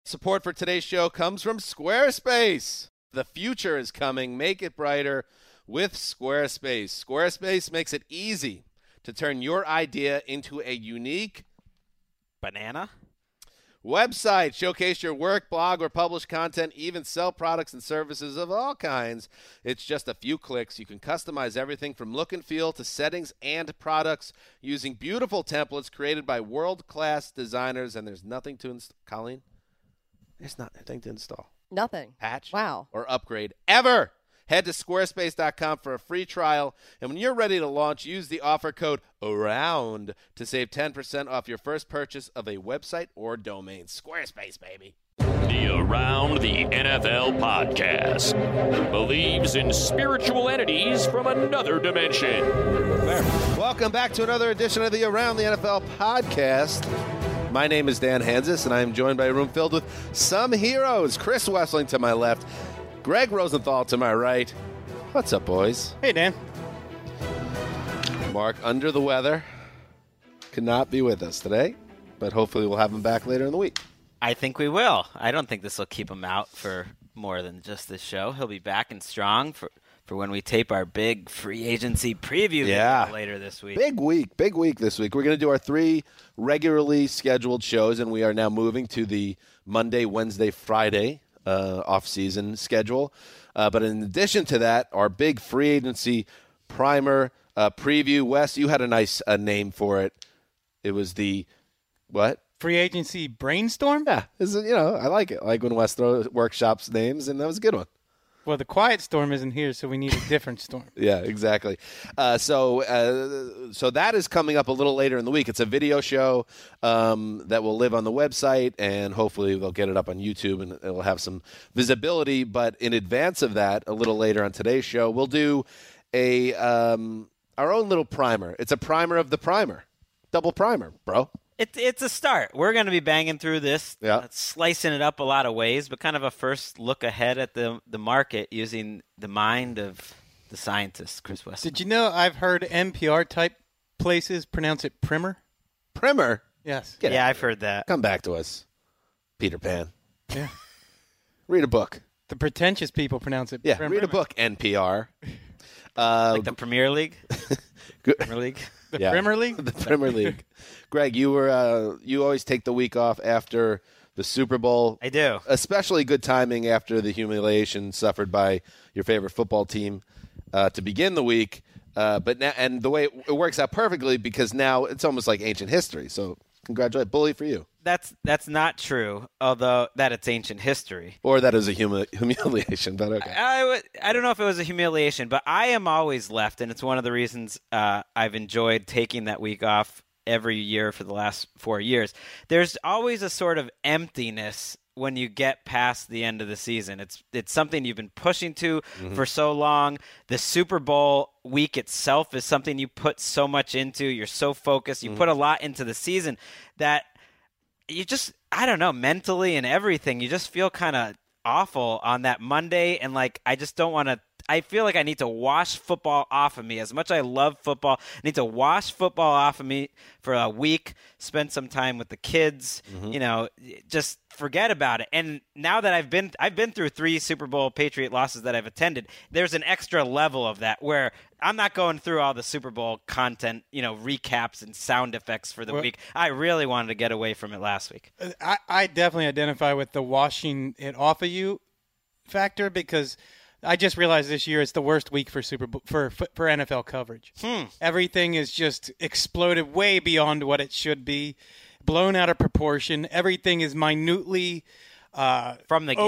Support for today's show comes from Squarespace. The future is coming. Make it brighter with Squarespace. Squarespace makes it easy to turn your idea into a unique banana website. Showcase your work, blog, or publish content, even sell products and services of all kinds. It's just a few clicks. You can customize everything from look and feel to settings and products using beautiful templates created by world-class designers, and there's nothing to install. Colleen? There's nothing to install. Nothing. Patch. Wow. Or upgrade ever. Head to squarespace.com for a free trial. And when you're ready to launch, use the offer code AROUND to save 10% off your first purchase of a website or domain. Squarespace, baby. The Around the NFL podcast believes in spiritual entities from another dimension. Welcome back to another edition of the Around the NFL podcast. My name is Dan Hansis, and I am joined by a room filled with some heroes. Chris Wessling to my left, Greg Rosenthal to my right. What's up, boys? Hey, Dan. Mark, under the weather, could not be with us today, but hopefully we'll have him back later in the week. I think we will. I don't think this will keep him out for more than just this show. He'll be back and strong for when we tape our big free agency preview video later this week. Big week this week. We're going to do our 3 regularly scheduled shows, and we are now moving to the Monday, Wednesday, Friday off-season schedule. But in addition to that, our big free agency primer preview. Wes, you had a nice name for it. It was the what? Free agency brainstorm? Yeah, I like it. I like when Wes workshops names, and that was a good one. Well, the quiet storm isn't here, so we need a different storm. Yeah, exactly. So that is coming up a little later in the week. It's a video show that will live on the website, and hopefully they'll get it up on YouTube, and it will have some visibility. But in advance of that, a little later on today's show, we'll do our own little primer. It's a primer of the primer. Double primer, bro. It's a start. We're going to be banging through this, slicing it up a lot of ways, but kind of a first look ahead at the market using the mind of the scientist, Chris West. Did you know I've heard NPR-type places pronounce it primer? Primer? Yes. I've heard that. Come back to us, Peter Pan. Yeah. Read a book. The pretentious people pronounce it primer. Read a book, NPR. Like the Premier League? Premier League? The Premier League? The Premier League. Greg, you always take the week off after the Super Bowl. I do. Especially good timing after the humiliation suffered by your favorite football team to begin the week. But now, and the way it works out perfectly because now it's almost like ancient history. So congratulations. Bully for you. That's not true, although that it's ancient history. Or that is a humiliation, but okay. I don't know if it was a humiliation, but I am always left, and it's one of the reasons I've enjoyed taking that week off every year for the last 4 years. There's always a sort of emptiness when you get past the end of the season. It's something you've been pushing to for so long. The Super Bowl week itself is something you put so much into. You're so focused. You put a lot into the season that you just, I don't know, mentally and everything, you just feel kind of awful on that Monday. And I just don't want to, I feel like I need to wash football off of me. As much as I love football, I need to wash football off of me for a week, spend some time with the kids, just forget about it. And now that I've been through 3 Super Bowl Patriot losses that I've attended, there's an extra level of that where I'm not going through all the Super Bowl content, recaps and sound effects for the week. I really wanted to get away from it last week. I definitely identify with the washing it off of you factor because I just realized this year it's the worst week for Super Bowl for NFL coverage. Everything is just exploded way beyond what it should be, blown out of proportion. Everything is minutely from the game.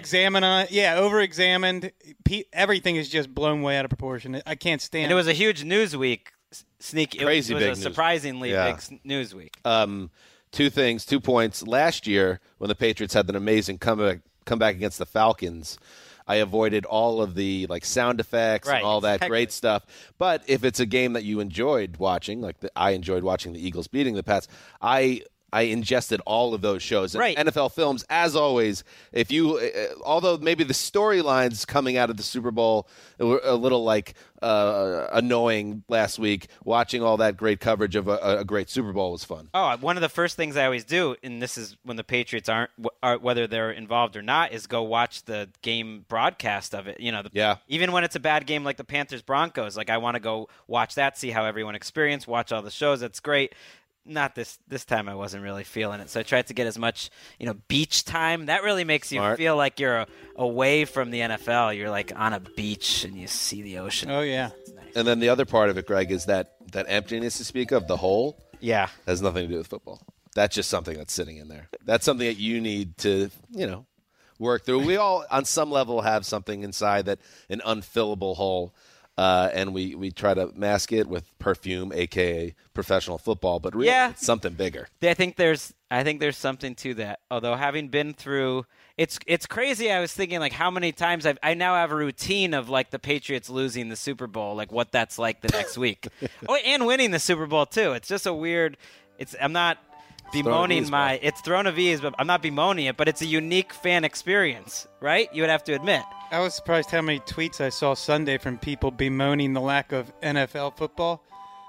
over-examined. Everything is just blown way out of proportion. I can't stand. And it was a huge news week. It was big surprisingly big news week. 2 things, 2 points. Last year, when the Patriots had an amazing comeback against the Falcons, I avoided all of the sound effects and all that great stuff. But if it's a game that you enjoyed watching, I enjoyed watching the Eagles beating the Pats, I I ingested all of those shows. And Right. NFL Films, as always, if you, although maybe the storylines coming out of the Super Bowl were a little like annoying last week, watching all that great coverage of a great Super Bowl was fun. Oh, one of the first things I always do, and this is when the Patriots aren't whether they're involved or not, is go watch the game broadcast of it. Yeah. Even when it's a bad game like the Panthers-Broncos, like I want to go watch that, see how everyone experienced, watch all the shows. That's great. Not this time. I wasn't really feeling it, so I tried to get as much, beach time. That really makes you Smart. feel like you're away from the NFL. You're like on a beach and you see the ocean. Oh, yeah. And then the other part of it, Greg, is that emptiness to speak of, the hole, Yeah. has nothing to do with football. That's just something that's sitting in there. That's something that you need to, work through. We all, on some level, have something inside that an unfillable hole. And we try to mask it with perfume, aka professional football, but really it's something bigger. I think there's something to that. Although having been through, it's crazy. I was thinking like how many times I now have a routine of like the Patriots losing the Super Bowl, like what that's like the next week, and winning the Super Bowl too. It's just a weird. I'm not bemoaning it's thrown of ease, but I'm not bemoaning it. But it's a unique fan experience, right? You would have to admit. I was surprised how many tweets I saw Sunday from people bemoaning the lack of NFL football.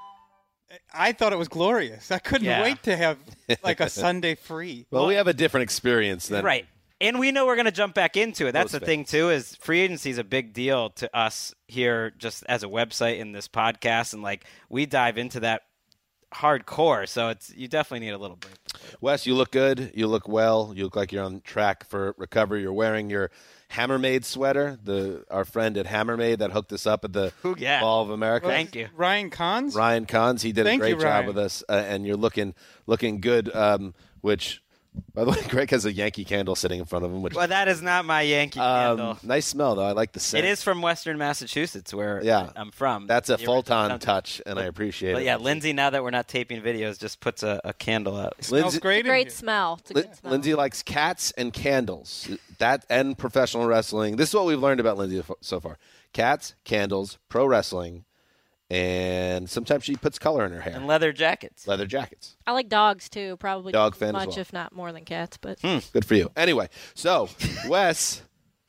I thought it was glorious. I couldn't wait to have like a Sunday free. Well, we have a different experience than right. And we know we're going to jump back into it. That's the thing, too, is free agency is a big deal to us here just as a website in this podcast. And, like, we dive into that hardcore. So you definitely need a little break. Wes, you look good. You look well. You look like you're on track for recovery. You're wearing your Hammermade sweater. Our friend at Hammermade that hooked us up at the Mall of America. Thank you. Ryan Cons? Ryan Cons. He did a great job Ryan. with us. And you're looking good, which... By the way, Greg has a Yankee candle sitting in front of him. Which, Well, that is not my Yankee candle. nice smell, though. I like the scent. It is from Western Massachusetts, where I'm from. That's a The Fulton original- touch, and I appreciate But it. yeah, Lindsay, now that we're not taping videos, just puts a candle out. Smells Lindsay- great. in Great here. smell. It's a good smell. Lindsay likes cats and candles. That and professional wrestling. This is what we've learned about Lindsay so far. Cats, candles, pro wrestling, and sometimes she puts color in her hair. And leather jackets. Leather jackets. I like dogs too. Probably Dog just fan as as much, well. if not more than cats. But Good for you. Anyway, so Wes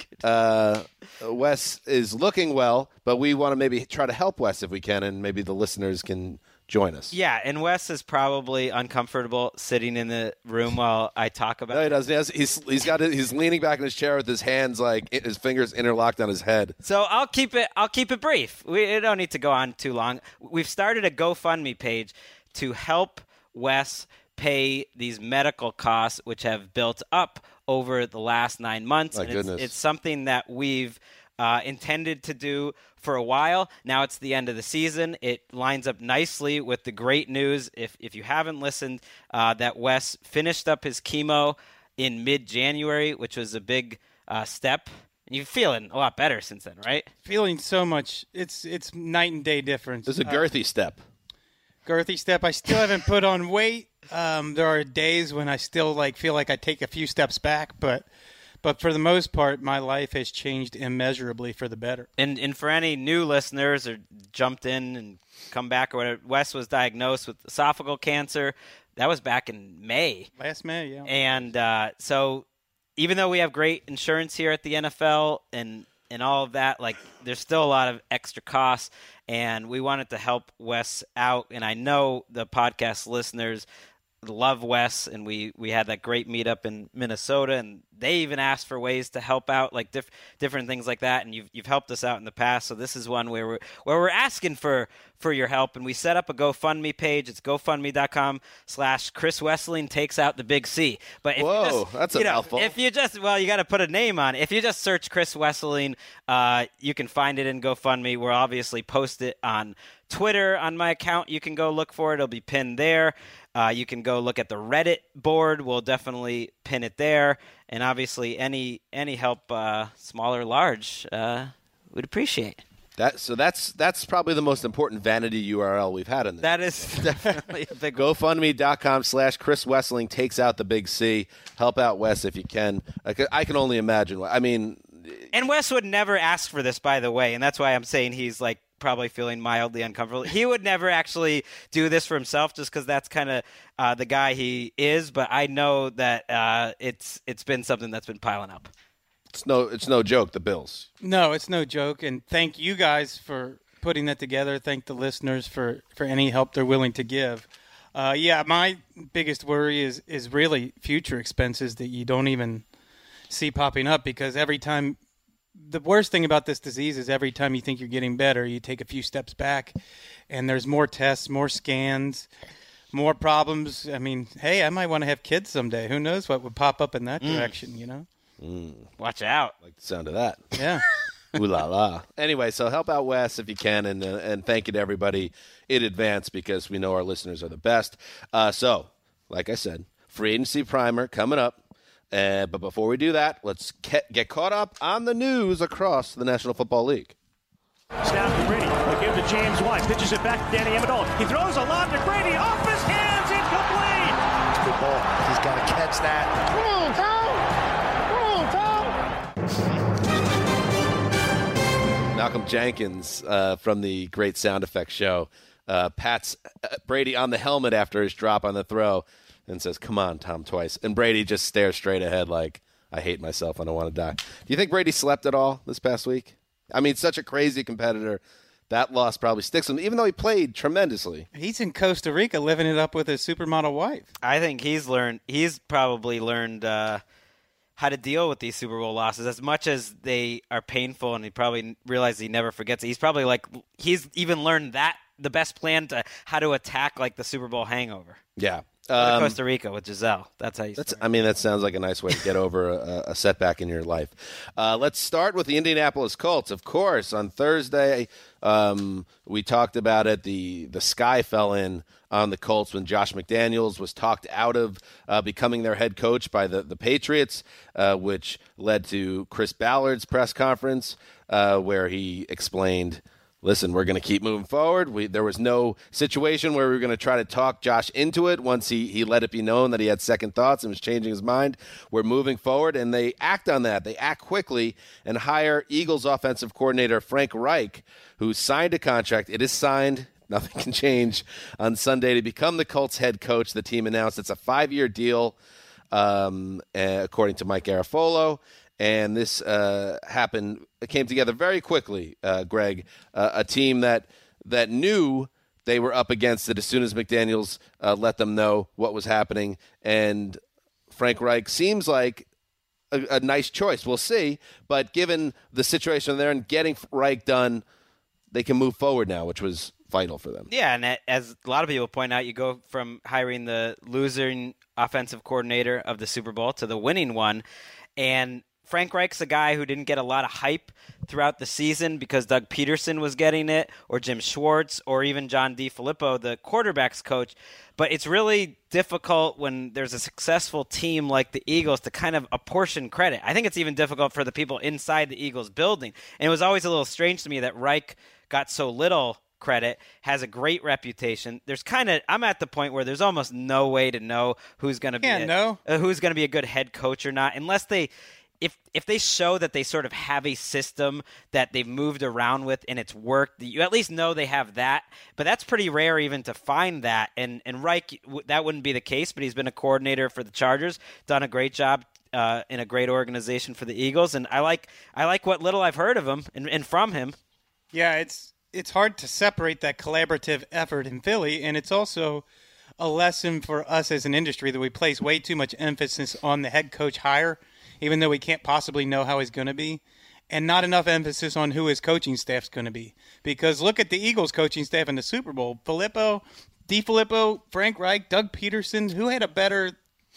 is looking well, but we want to maybe try to help Wes if we can, and maybe the listeners can join us. Yeah, and Wes is probably uncomfortable sitting in the room while I talk about No, he it. doesn't. He's leaning back in his chair with his hands his fingers interlocked on his head. So I'll keep it brief. We don't need to go on too long. We've started a GoFundMe page to help Wes pay these medical costs, which have built up over the last 9 months. My And goodness. It's something that we've intended to do for a while. Now it's the end of the season. It lines up nicely with the great news, if you haven't listened, that Wes finished up his chemo in mid-January, which was a big step. And you're feeling a lot better since then, right? Feeling so much. It's night and day difference. There's a girthy step. Girthy step. I still haven't put on weight. There are days when I still feel like I take a few steps back, but for the most part, my life has changed immeasurably for the better. And for any new listeners or jumped in and come back or whatever, Wes was diagnosed with esophageal cancer. That was back in May. Last May, yeah. And so even though we have great insurance here at the NFL and all of that, there's still a lot of extra costs. And we wanted to help Wes out. And I know the podcast listeners love Wes, and we had that great meetup in Minnesota, and they even asked for ways to help out, different things like that. And you've helped us out in the past, so this is one where we're asking for your help. And we set up a GoFundMe page. It's GoFundMe.com/Chris Wesseling takes out the big C. But if Whoa, you just, that's a mouthful. If you just, you got to put a name on it. If you just search Chris Wesseling, you can find it in GoFundMe. We'll obviously post it on Twitter on my account. You can go look for it. It'll be pinned there. You can go look at the Reddit board. We'll definitely pin it there. And obviously, any help, small or large, we'd appreciate. That's probably the most important vanity URL we've had in this. That is definitely a big one. GoFundMe.com/Chris Wesseling takes out the big C. Help out Wes if you can. I can only imagine. I mean, And Wes would never ask for this, by the way, and that's why I'm saying he's probably feeling mildly uncomfortable. He would never actually do this for himself just because that's kind of the guy he is. But I know that it's been something that's been piling up. It's no joke, the Bills. No, it's no joke. And thank you guys for putting that together. Thank the listeners for any help they're willing to give. My biggest worry is really future expenses that you don't even see popping up, because every time – the worst thing about this disease is every time you think you're getting better, you take a few steps back, and there's more tests, more scans, more problems. I mean, hey, I might want to have kids someday. Who knows what would pop up in that direction, you know? Watch out. I like the sound of that. Yeah. Ooh la la. Anyway, so help out Wes if you can, and thank you to everybody in advance, because we know our listeners are the best. So, like I said, free agency primer coming up. But before we do that, let's get caught up on the news across the National Football League. Snap to Brady. They'll give to James White. Pitches it back to Danny Amendola. He throws a lob to Brady. Off his hands. Incomplete. Good ball. He's got to catch that. Malcolm Jenkins from the Great Sound Effects Show pats Brady on the helmet after his drop on the throw and says, "Come on, Tom," twice. And Brady just stares straight ahead like, "I hate myself. I don't want to die." Do you think Brady slept at all this past week? I mean, such a crazy competitor. That loss probably sticks with him, even though he played tremendously. He's in Costa Rica living it up with his supermodel wife. I think he's probably learned how to deal with these Super Bowl losses. As much as they are painful, and he probably realizes he never forgets it, he's even learned that the best plan to how to attack like the Super Bowl hangover. Yeah. Costa Rica with Giselle. That's how you start. That sounds like a nice way to get over a setback in your life. Let's start with the Indianapolis Colts. Of course, on Thursday, we talked about it. The sky fell in on the Colts when Josh McDaniels was talked out of becoming their head coach by the Patriots, which led to Chris Ballard's press conference where he explained, listen, we're going to keep moving forward. There was no situation where we were going to try to talk Josh into it once he let it be known that he had second thoughts and was changing his mind. We're moving forward, and they act on that. They act quickly and hire Eagles offensive coordinator Frank Reich, who signed a contract. It is signed. Nothing can change on Sunday to become the Colts head coach. The team announced it's a 5-year deal, according to Mike Garafolo. And this came together very quickly, Greg. A team that knew they were up against it as soon as McDaniels let them know what was happening. And Frank Reich seems like a nice choice. We'll see. But given the situation there and getting Reich done, they can move forward now, which was vital for them. Yeah, and as a lot of people point out, you go from hiring the losing offensive coordinator of the Super Bowl to the winning one. And Frank Reich's a guy who didn't get a lot of hype throughout the season because Doug Peterson was getting it, or Jim Schwartz, or even John DeFilippo, the quarterback's coach. But it's really difficult when there's a successful team like the Eagles to kind of apportion credit. I think it's even difficult for the people inside the Eagles building. And it was always a little strange to me that Reich got so little credit, has a great reputation. I'm at the point where there's almost no way to know who's going to be a good head coach or not, unless if they show that they sort of have a system that they've moved around with and it's worked, you at least know they have that. But that's pretty rare even to find that. And Reich, that wouldn't be the case, but he's been a coordinator for the Chargers, done a great job in a great organization for the Eagles. And I like what little I've heard of him and from him. Yeah, it's hard to separate that collaborative effort in Philly, and it's also a lesson for us as an industry that we place way too much emphasis on the head coach hire, even though we can't possibly know how he's going to be, and not enough emphasis on who his coaching staff's going to be. Because look at the Eagles coaching staff in the Super Bowl. DeFilippo, Frank Reich, Doug Peterson. Who had a better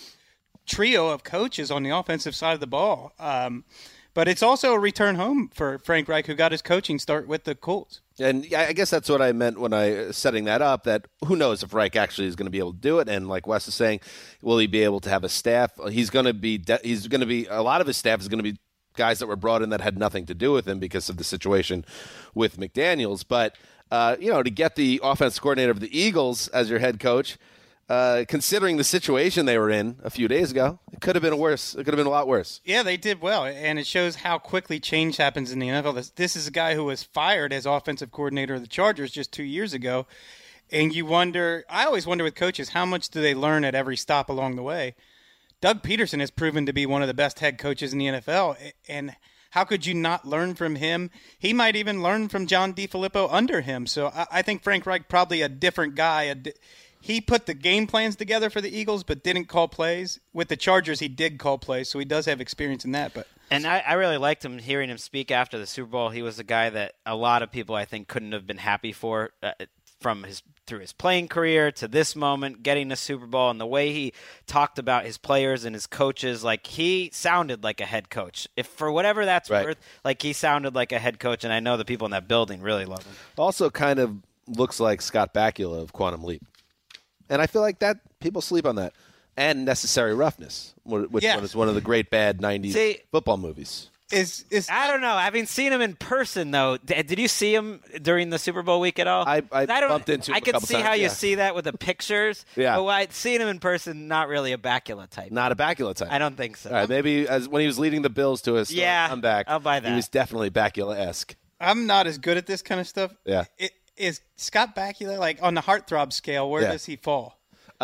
trio of coaches on the offensive side of the ball? But it's also a return home for Frank Reich, who got his coaching start with the Colts. And I guess that's what I meant when I setting that up, that who knows if Reich actually is going to be able to do it. And like Wes is saying, will he be able to have a staff? He's going to be a lot of his staff is going to be guys that were brought in that had nothing to do with him because of the situation with McDaniels. But, to get the offensive coordinator of the Eagles as your head coach, considering the situation they were in a few days ago, it could have been worse. It could have been a lot worse. Yeah, they did well, and it shows how quickly change happens in the NFL. This is a guy who was fired as offensive coordinator of the Chargers just 2 years ago, and I always wonder with coaches, how much do they learn at every stop along the way? Doug Peterson has proven to be one of the best head coaches in the NFL, and how could you not learn from him? He might even learn from John DeFilippo under him. So I think Frank Reich probably a different guy. He put the game plans together for the Eagles, but didn't call plays. With the Chargers, he did call plays, so he does have experience in that. And I really liked him, hearing him speak after the Super Bowl. He was a guy that a lot of people, I think, couldn't have been happy for through his playing career to this moment, getting the Super Bowl, and the way he talked about his players and his coaches. Like, he sounded like a head coach. If for whatever that's worth, like, he sounded like a head coach, and I know the people in that building really love him. Also kind of looks like Scott Bakula of Quantum Leap. And I feel like that people sleep on that. And Necessary Roughness, which is one of the great bad 90s football movies. I don't know. Having seen him in person, though, did you see him during the Super Bowl week at all? I bumped into him I could see times, how you see that with the pictures. Yeah. But I'd seen him in person, not really a Bakula type. Not a Bakula type. I don't think so. All right, maybe when he was leading the Bills to a comeback, I'll buy that. He was definitely Bakula-esque. I'm not as good at this kind of stuff. Yeah. Is Scott Bakula, like, on the heartthrob scale, where does he fall?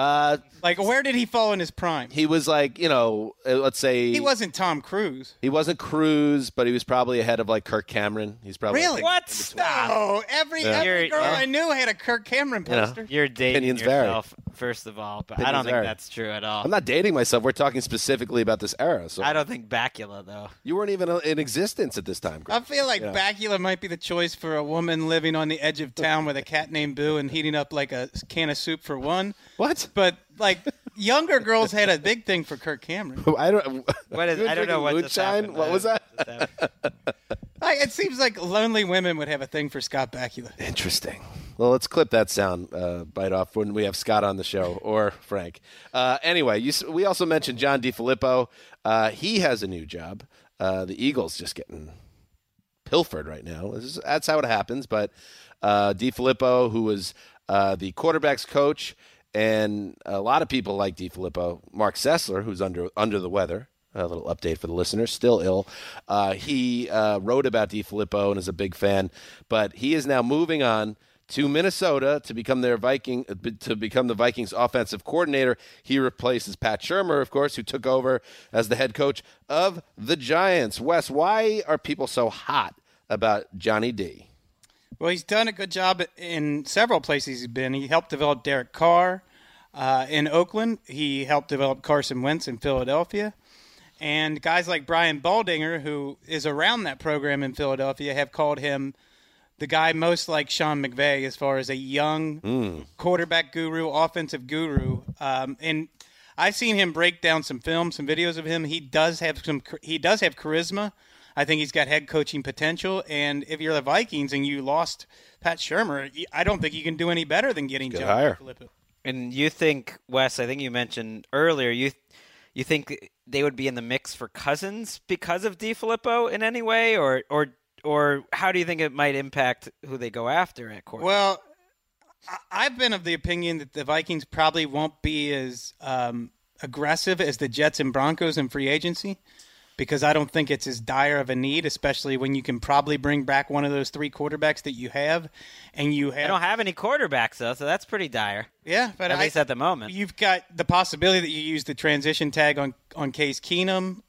Where did he fall in his prime? He was like, let's say he wasn't Tom Cruise. He wasn't Cruise, but he was probably ahead of like Kirk Cameron. He's probably really what? No, every girl I knew had a Kirk Cameron poster. You're dating Opinions yourself, first of all, but I don't think that's true at all. I'm not dating myself. We're talking specifically about this era. So I don't think Bakula, though. You weren't even in existence at this time, Greg. I feel like Bakula might be the choice for a woman living on the edge of town with a cat named Boo and heating up like a can of soup for one. What? But like younger girls had a big thing for Kirk Cameron. I don't know what just happened. What was that? It seems like lonely women would have a thing for Scott Bakula. Interesting. Well, let's clip that sound bite off when we have Scott on the show, or Frank. Anyway, we also mentioned John DeFilippo. He has a new job. The Eagles just getting pilfered right now. That's how it happens. But DeFilippo, who was the quarterback's coach, and a lot of people like DeFilippo. Mark Sessler, who's under the weather. A little update for the listeners, still ill. He wrote about DeFilippo and is a big fan, but he is now moving on to Minnesota to become the Vikings offensive coordinator. He replaces Pat Shurmur, of course, who took over as the head coach of the Giants. Wes, why are people so hot about Johnny D? Well, he's done a good job in several places he's been. He helped develop Derek Carr in Oakland. He helped develop Carson Wentz in Philadelphia. And guys like Brian Baldinger, who is around that program in Philadelphia, have called him the guy most like Sean McVay as far as a young quarterback guru, offensive guru. And I've seen him break down some film, some videos of him. He does have charisma. I think he's got head coaching potential. And if you're the Vikings and you lost Pat Shurmur, I don't think you can do any better than getting John DeFilippo. And you think, Wes, I think you mentioned earlier, you think they would be in the mix for Cousins because of DeFilippo in any way, or how do you think it might impact who they go after at quarterback? Well, I've been of the opinion that the Vikings probably won't be as aggressive as the Jets and Broncos in free agency, because I don't think it's as dire of a need, especially when you can probably bring back one of those three quarterbacks that you have. And I don't have any quarterbacks, though, so that's pretty dire. Yeah, but at least at the moment. You've got the possibility that you use the transition tag on Case Keenum.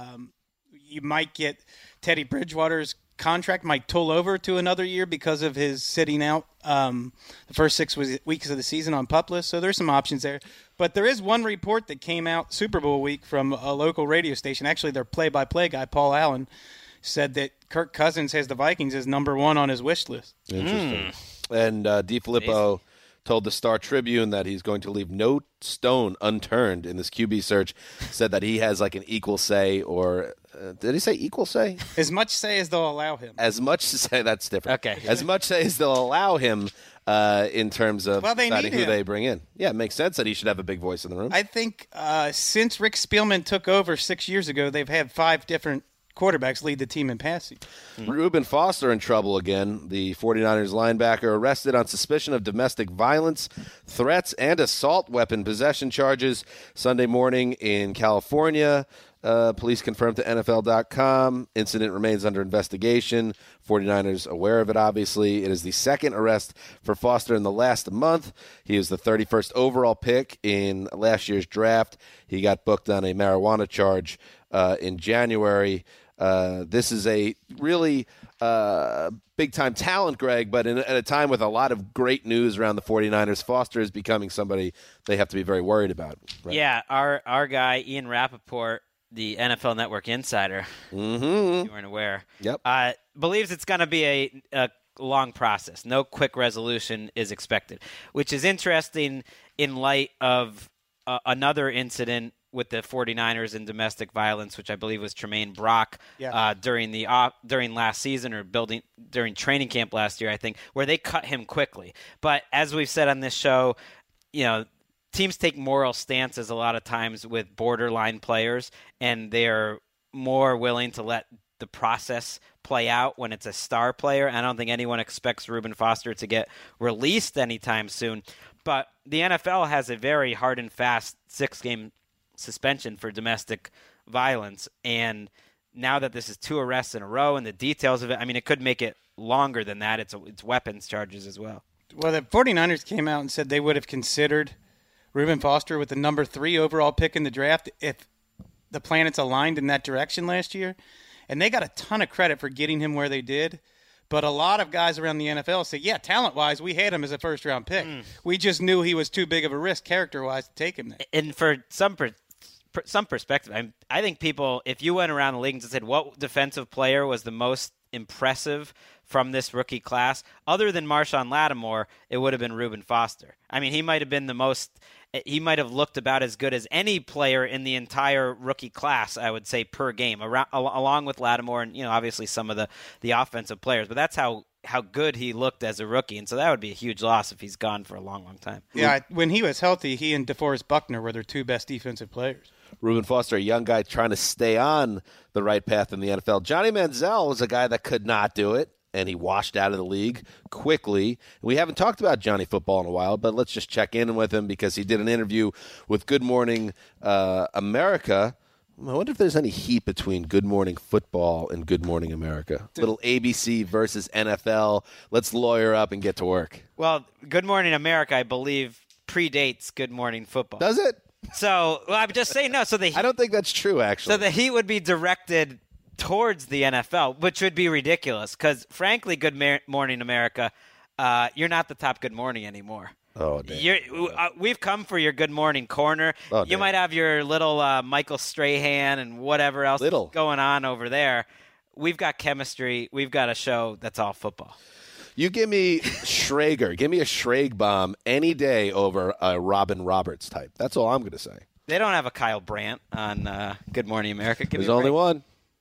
You might get Teddy Bridgewater's contract might toll over to another year because of his sitting out the first 6 weeks of the season on PUP list. So there's some options there. But there is one report that came out Super Bowl week from a local radio station. Actually, their play-by-play guy, Paul Allen, said that Kirk Cousins has the Vikings as number 1 on his wish list. Interesting. And DeFilippo told the Star Tribune that he's going to leave no stone unturned in this QB search, said that he has like an equal say, or did he say equal say? As much say as they'll allow him. As much say, that's different. Okay. As much say as they'll allow him in terms of deciding who him. they bring in. Yeah, it makes sense that he should have a big voice in the room. I think since Rick Spielman took over 6 years ago, they've had 5 different quarterbacks lead the team in passing. Reuben Foster in trouble again. The 49ers linebacker arrested on suspicion of domestic violence, threats, and assault weapon possession charges Sunday morning in California. Police confirmed to NFL.com. Incident remains under investigation. 49ers aware of it, obviously. It is the second arrest for Foster in the last month. He was the 31st overall pick in last year's draft. He got booked on a marijuana charge in January. This is a really big-time talent, Greg, but at a time with a lot of great news around the 49ers, Foster is becoming somebody they have to be very worried about. Right? Yeah, our guy, Ian Rappaport, the NFL Network insider, if you weren't aware, believes it's going to be a long process. No quick resolution is expected, which is interesting in light of another incident with the 49ers in domestic violence, which I believe was Tremaine Brock during last season or during training camp last year, I think, where they cut him quickly. But as we've said on this show, teams take moral stances a lot of times with borderline players, and they're more willing to let the process play out when it's a star player. I don't think anyone expects Reuben Foster to get released anytime soon. But the NFL has a very hard and fast 6-game suspension for domestic violence. And now that this is 2 arrests in a row and the details of it, I mean, it could make it longer than that. It's weapons charges as well. Well, the 49ers came out and said they would have considered Reuben Foster with the number 3 overall pick in the draft if the planets aligned in that direction last year. And they got a ton of credit for getting him where they did. But a lot of guys around the NFL say, yeah, talent-wise, we had him as a first-round pick. We just knew he was too big of a risk character-wise to take him there. And for some perspective, I think people, if you went around the league and said, what defensive player was the most impressive from this rookie class, other than Marshawn Lattimore, it would have been Reuben Foster. I mean, he might have been he might have looked about as good as any player in the entire rookie class, I would say, per game, along with Lattimore and, obviously some of the offensive players. But that's how good he looked as a rookie. And so that would be a huge loss if he's gone for a long, long time. Yeah, when he was healthy, he and DeForest Buckner were their 2 best defensive players. Reuben Foster, a young guy trying to stay on the right path in the NFL. Johnny Manziel was a guy that could not do it, and he washed out of the league quickly. We haven't talked about Johnny Football in a while, but let's just check in with him because he did an interview with Good Morning America. I wonder if there's any heat between Good Morning Football and Good Morning America. Little ABC versus NFL. Let's lawyer up and get to work. Well, Good Morning America, I believe, predates Good Morning Football. Does it? So, I'm just saying no. So I don't think that's true, actually. So the heat would be directed towards the NFL, which would be ridiculous because, frankly, Good Morning America, you're not the top Good Morning anymore. Oh, damn. We've come for your Good Morning corner. Oh, you might have your little Michael Strahan and whatever else is going on over there. We've got chemistry. We've got a show that's all football. You give me Schrager. Give me a Schrag bomb any day over a Robin Roberts type. That's all I'm going to say. They don't have a Kyle Brandt on Good Morning America. There's only one.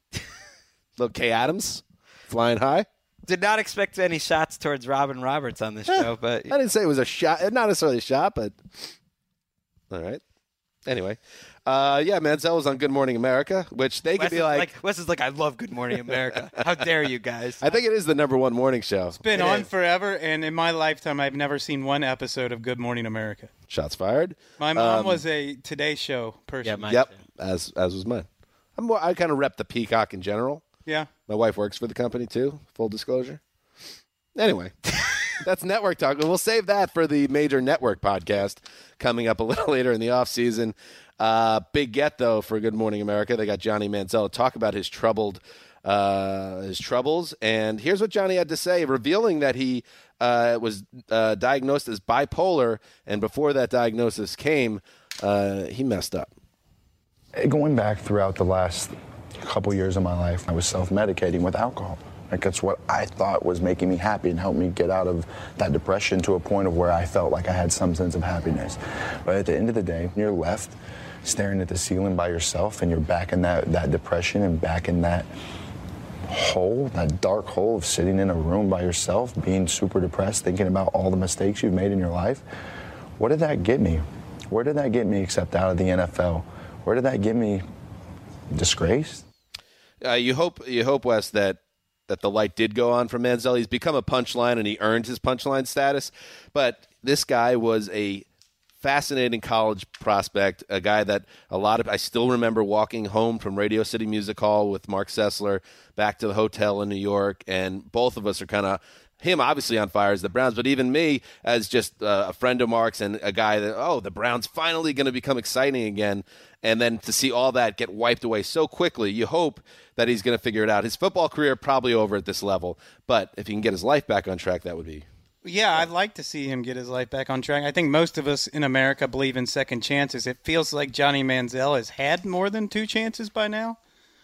Little Kay Adams flying high. Did not expect any shots towards Robin Roberts on this show, but I didn't say it was a shot. Not necessarily a shot, but all right. Anyway, Manziel was on Good Morning America, which they could be like Wes is like, I love Good Morning America. How dare you guys? I think it is the #1 morning show. It's been on forever, and in my lifetime, I've never seen one episode of Good Morning America. Shots fired. My mom was a Today Show person. Yeah, as was mine. I kind of rep the Peacock in general. Yeah. My wife works for the company, too, full disclosure. Anyway, that's network talk. We'll save that for the major network podcast coming up a little later in the offseason. Big get, though, for Good Morning America. They got Johnny Manziel to talk about his troubles. And here's what Johnny had to say, revealing that he was diagnosed as bipolar, and before that diagnosis came, he messed up. Going back throughout the last couple years of my life, I was self-medicating with alcohol. Like, that's what I thought was making me happy and helped me get out of that depression to a point of where I felt like I had some sense of happiness. But at the end of the day, you're left staring at the ceiling by yourself, and you're back in that depression and back in that hole, that dark hole of sitting in a room by yourself, being super depressed, thinking about all the mistakes you've made in your life. What did that get me? Where did that get me except out of the NFL? Where did that get me? Disgraced? You hope, Wes, that the light did go on for Manziel. He's become a punchline, and he earned his punchline status. But this guy was a fascinating college prospect, a guy that I still remember walking home from Radio City Music Hall with Mark Sessler back to the hotel in New York, and both of us are kind of, him obviously on fire as the Browns, but even me as just a friend of Mark's and a guy that, the Browns finally going to become exciting again. And then to see all that get wiped away so quickly, you hope that he's going to figure it out. His football career probably over at this level, but if he can get his life back on track, that would be... Yeah, I'd like to see him get his life back on track. I think most of us in America believe in second chances. It feels like Johnny Manziel has had more than 2 chances by now.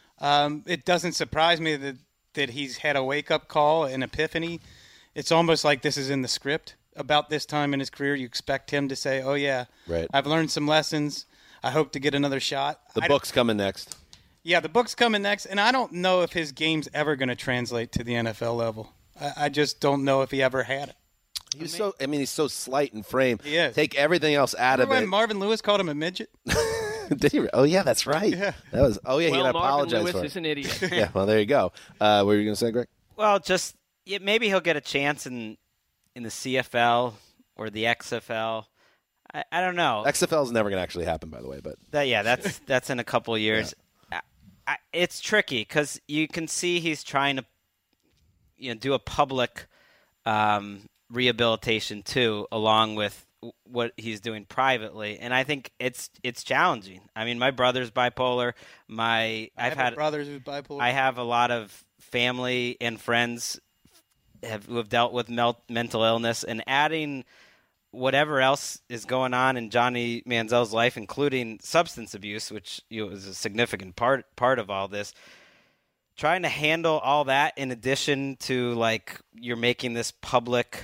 It doesn't surprise me that he's had a wake-up call, an epiphany. It's almost like this is in the script. About this time in his career, you expect him to say, oh, yeah, right. I've learned some lessons. I hope to get another shot. The book's coming next. Yeah, the book's coming next, and I don't know if his game's ever going to translate to the NFL level. I just don't know if he ever had it. He's so slight in frame. He is. Take everything else out of it. When Marvin Lewis called him a midget? Did he? Oh, yeah, that's right. Yeah. That was. Oh, yeah, he Marvin apologized Lewis for it. is an idiot. Yeah, well, there you go. What were you going to say, Greg? Well, maybe he'll get a chance in the CFL or the XFL. I don't know. XFL is never going to actually happen, by the way. But that's in a couple of years. Yeah. It's tricky because you can see he's trying to, do a public rehabilitation too, along with what he's doing privately, and I think it's challenging. I mean, my brother's bipolar. I have brothers who's bipolar. I have a lot of family and friends who have dealt with mental illness, and adding whatever else is going on in Johnny Manziel's life, including substance abuse, which is a significant part of all this. Trying to handle all that in addition to, like, you're making this public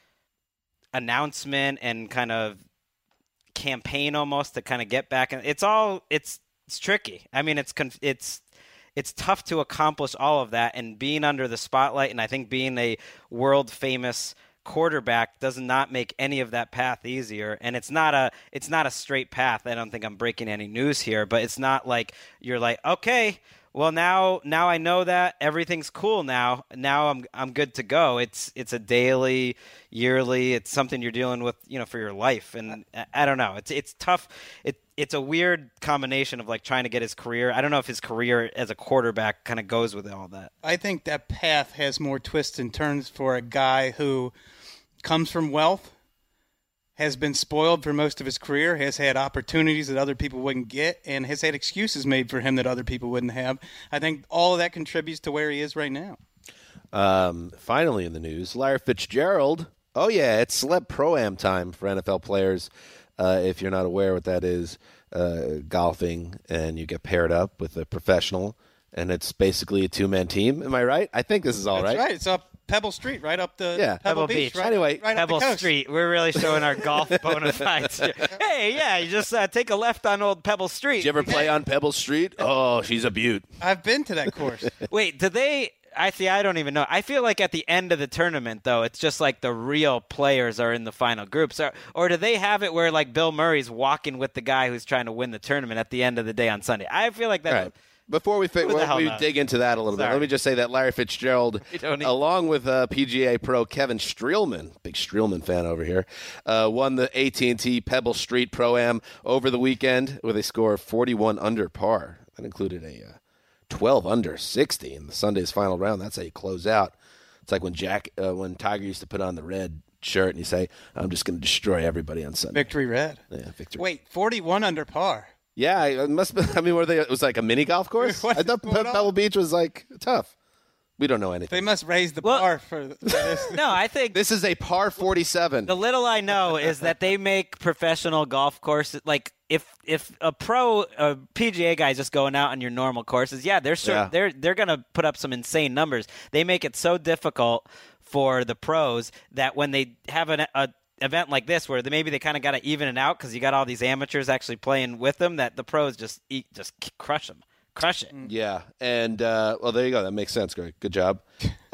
announcement and kind of campaign almost to kind of get back. And it's tricky. I mean, it's tough to accomplish all of that, and being under the spotlight, and I think being a world famous quarterback does not make any of that path easier. And it's not a straight path. I don't think I'm breaking any news here, but it's not like you're like, okay, well, now I know that everything's cool now. Now I'm good to go. It's a daily, yearly. It's something you're dealing with, for your life. And I don't know. It's tough. It's a weird combination of, like, trying to get his career. I don't know if his career as a quarterback kind of goes with all that. I think that path has more twists and turns for a guy who comes from wealth, has been spoiled for most of his career, has had opportunities that other people wouldn't get, and has had excuses made for him that other people wouldn't have. I think all of that contributes to where he is right now. Finally in the news, Larry Fitzgerald. Oh, yeah, it's Celeb Pro-Am time for NFL players. If you're not aware what that is, golfing, and you get paired up with a professional, and it's basically a 2-man team. Am I right? I think this is all right. That's right. It's up Pebble Street, right up the Pebble Beach. Right, anyway, right Pebble Street. We're really showing our golf bona fides here. Hey, yeah, you just take a left on old Pebble Street. Did you ever play on Pebble Street? Oh, she's a beaut. I've been to that course. Wait, did they... I don't even know. I feel like at the end of the tournament, though, it's just like the real players are in the final groups. Or do they have it where, like, Bill Murray's walking with the guy who's trying to win the tournament at the end of the day on Sunday? I feel like that... Right. Before we dig into that a little bit, let me just say that Larry Fitzgerald, along with PGA pro Kevin Streelman, big Streelman fan over here, won the AT&T Pebble Street Pro-Am over the weekend with a score of 41 under par. That included a 12 under 60 in the Sunday's final round. That's how you close out. It's like when Tiger used to put on the red shirt and you say, I'm just going to destroy everybody on Sunday. Victory red. Yeah, victory. Wait, 41 under par. Yeah, it must be. I mean, it was like a mini golf course? I thought Pebble Beach was, like, tough. We don't know anything. They must raise the bar for this. No, I think this is a par 47. The little I know is that they make professional golf courses. Like, if a PGA guy is just going out on your normal courses, they're going to put up some insane numbers. They make it so difficult for the pros that when they have an event like this where maybe they kind of got to even it out because you got all these amateurs actually playing with them, that the pros just crush it. Yeah, and well, there you go. That makes sense, Greg. Good job.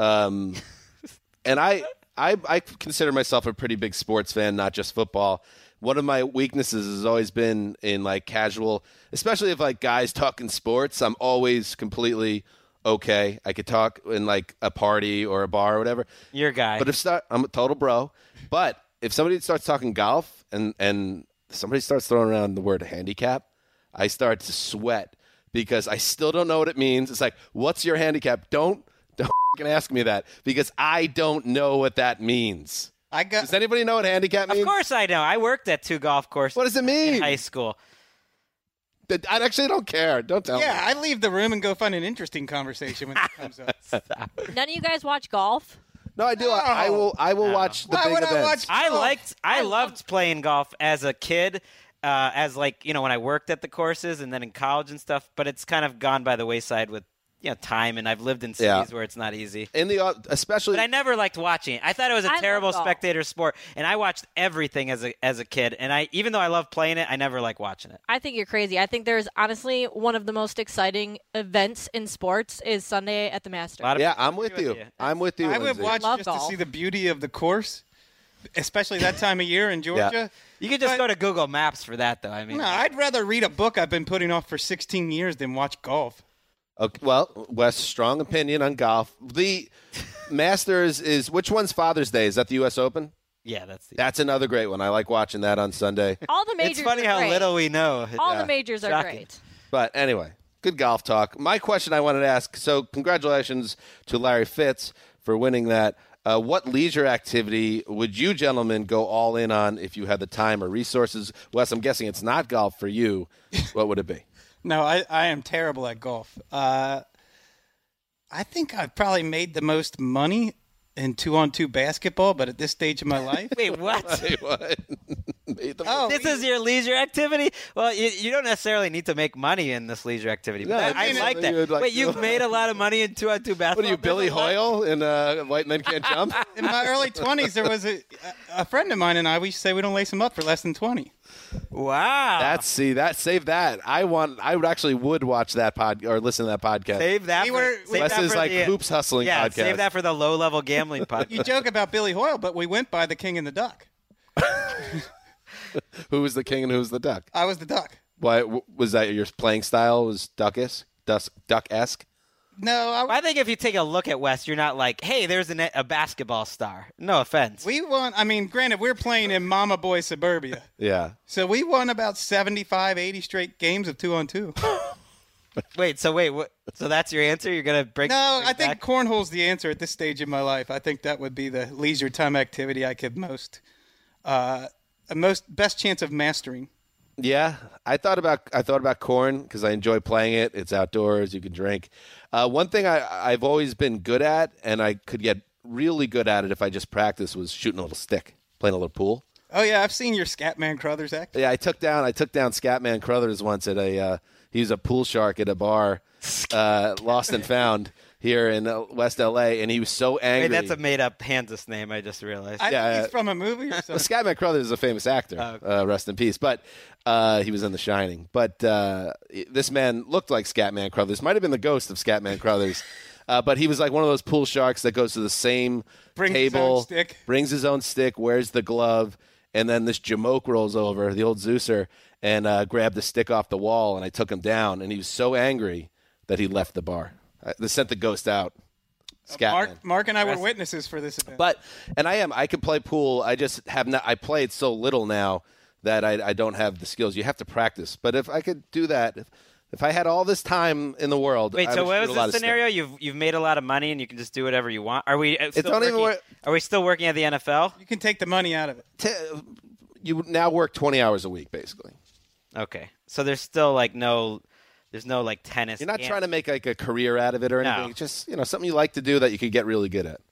And I consider myself a pretty big sports fan, not just football, one of my weaknesses has always been in like casual, especially if like guys talking sports. I'm always completely okay. I could talk in like a party or a bar or whatever. Your guy. But I'm a total bro. But if somebody starts talking golf and somebody starts throwing around the word handicap, I start to sweat because I still don't know what it means. It's like, what's your handicap? Don't ask me that because I don't know what that means. Does anybody know what handicap means? Of course I know. I worked at 2 golf courses. What does it mean? In high school. I actually don't care. Don't tell me. Yeah, I leave the room and go find an interesting conversation when it comes up. None of you guys watch golf? No, I do. I will watch the Why big would I events. watch I loved playing golf as a kid, as like, when I worked at the courses and then in college and stuff, but it's kind of gone by the wayside with time, and I've lived in cities where it's not easy. Especially, but I never liked watching it. I thought it was a terrible spectator sport, and I watched everything as a kid. And even though I love playing it, I never liked watching it. I think you're crazy. I think there's honestly one of the most exciting events in sports is Sunday at the Masters. I'm with you. I'm with you. I would Lindsay. watch just to see the beauty of the course, especially that time of year in Georgia. Yeah. You could just go to Google Maps for that, though. I mean, No, I'd rather read a book I've been putting off for 16 years than watch golf. Okay, well, Wes, strong opinion on golf. The Masters is, which one's Father's Day? Is that the U.S. Open? Yeah, that's another great one. I like watching that on Sunday. All the majors It's funny are how great. little we know. All the majors are Shocking. great. But anyway, good golf talk. My question I wanted to ask, so congratulations to Larry Fitz for winning that. What leisure activity would you gentlemen go all in on if you had the time or resources? Wes, I'm guessing it's not golf for you. What would it be? No, I am terrible at golf. I think I've probably made the most money in 2-on-2 basketball, but at this stage of my life. Wait, what? Wait, what? This is your leisure activity? Well, you don't necessarily need to make money in this leisure activity. But No, I like that. like Wait, to- you've made a lot of money in 2-on-2 basketball? What are you, Billy Hoyle in White Men Can't Jump? In my early 20s, there was a friend of mine and I, we used to say we don't lace them up for less than 20. Wow. Save that. I would watch that or listen to that podcast. Save that. Wes is like hoops hustling podcast. Save that for the low-level gambling podcast. You joke about Billy Hoyle, but we went by the King and the Duck. Who was the king and who was the duck? I was the duck. Why was that your playing style? Was duck-esque? No, I think if you take a look at Wes, you're not like, hey, there's a basketball star. No offense. we won. I mean, granted, we're playing in Mama Boy Suburbia. Yeah. So we won about 75, 80 straight games of 2-on-2. What? So that's your answer? You're gonna break? No, I think back? cornhole's the answer at this stage of my life. I think that would be the leisure time activity I could best chance of mastering. Yeah, I thought about corn because I enjoy playing it. It's outdoors. You can drink. One thing I've always been good at, and I could get really good at it if I just practiced, was shooting a little stick, playing a little pool. Oh yeah, I've seen your Scatman Crothers act. Yeah, I took down Scatman Crothers once at he was a pool shark at a bar, Lost and Found here in West L.A., and he was so angry. Wait, that's a made-up Kansas name. I just realized. I think he's from a movie or something. Scatman Crothers is a famous actor. Rest in peace. But he was in The Shining. But this man looked like Scatman Crothers. Might have been the ghost of Scatman Crothers. But he was like one of those pool sharks that goes to the same table, brings his own stick, wears the glove, and then this Jamoke rolls over, the old Zeuser, and grabbed the stick off the wall, and I took him down. And he was so angry that he left the bar. They sent the ghost out. Mark and I were witnesses for this event. I can play pool. I just have not. I played so little now that I don't have the skills. You have to practice. But if I could do that, if I had all this time in the world, wait. I So would what shoot was a lot this of scenario? stuff. You've made a lot of money and you can just do whatever you want. Are we? Are we still working at the NFL? You can take the money out of it. You now work 20 hours a week, basically. Okay. So there's still there's no like tennis. You're not trying to make like a career out of it or anything. No. It's just something you like to do that you could get really good at.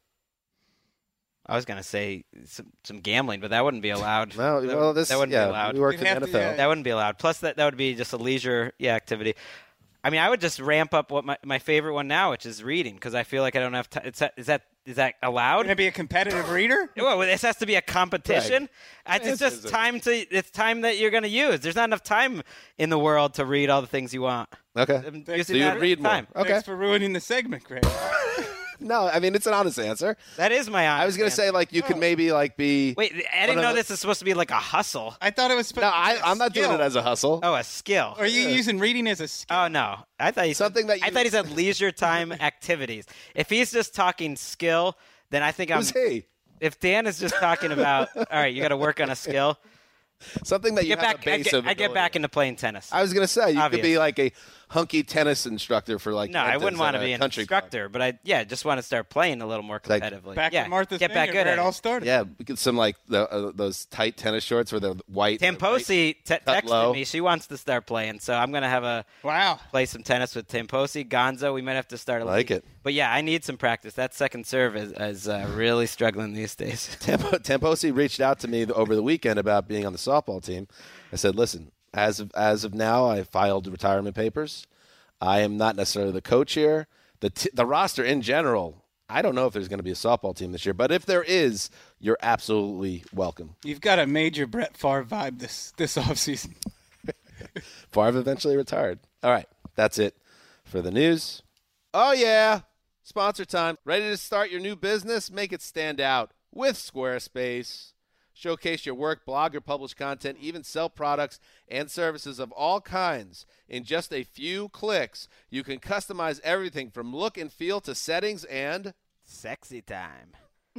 I was gonna say some gambling, but that wouldn't be allowed. That wouldn't be allowed. We worked in the NFL. That wouldn't be allowed. Plus, that would be just a leisure activity. I mean, I would just ramp up what my favorite one now, which is reading, because I feel like I don't have time. Is that allowed? Can I be a competitive reader? Well, this has to be a competition. Right. It's just time that you're going to use. There's not enough time in the world to read all the things you want. Okay. So you would read more. Okay. Thanks for ruining the segment, Greg. No, I mean, it's an honest answer. That is my honest I was going to say, answer. like, you could maybe, like, be... Wait, I didn't know this is supposed to be like a hustle. I thought it was supposed No, to be a I'm not doing it skill. as a hustle. Oh, a skill. Are you using reading as a skill? Oh, no. I thought he said, Something that you- I thought he said leisure time activities. If he's just talking skill, then I think Who's he? If Dan is just talking about, all right, you got to work on a skill. Something that you Get have back. a base of I get ability back in. into playing tennis. I was going to say, you Obvious. could be like a hunky tennis instructor for like No, I wouldn't want to be an country club. instructor, but I just want to start playing a little more Like- competitively. Back yeah, to Martha's get back Vineyard, good where at it all it. started. Yeah, we get some like those tight tennis shorts where they're white. Tim Posey texted low. me. She wants to start playing, so I'm gonna have play some tennis with Tim Posey. Gonzo, we might have to start a Like league. it. But yeah, I need some practice. That second serve is really struggling these days. Tim Posey reached out to me over the weekend about being on the softball team. I said, listen, as of now, I filed retirement papers. I am not necessarily the coach here. The roster in general, I don't know if there's going to be a softball team this year, but if there is, you're absolutely welcome. You've got a major Brett Favre vibe this offseason. Favre eventually retired. All right, that's it for the news. Oh, yeah, sponsor time. Ready to start your new business? Make it stand out with Squarespace. Showcase your work, blog or publish content, even sell products and services of all kinds. In just a few clicks, you can customize everything from look and feel to settings and Sexy time.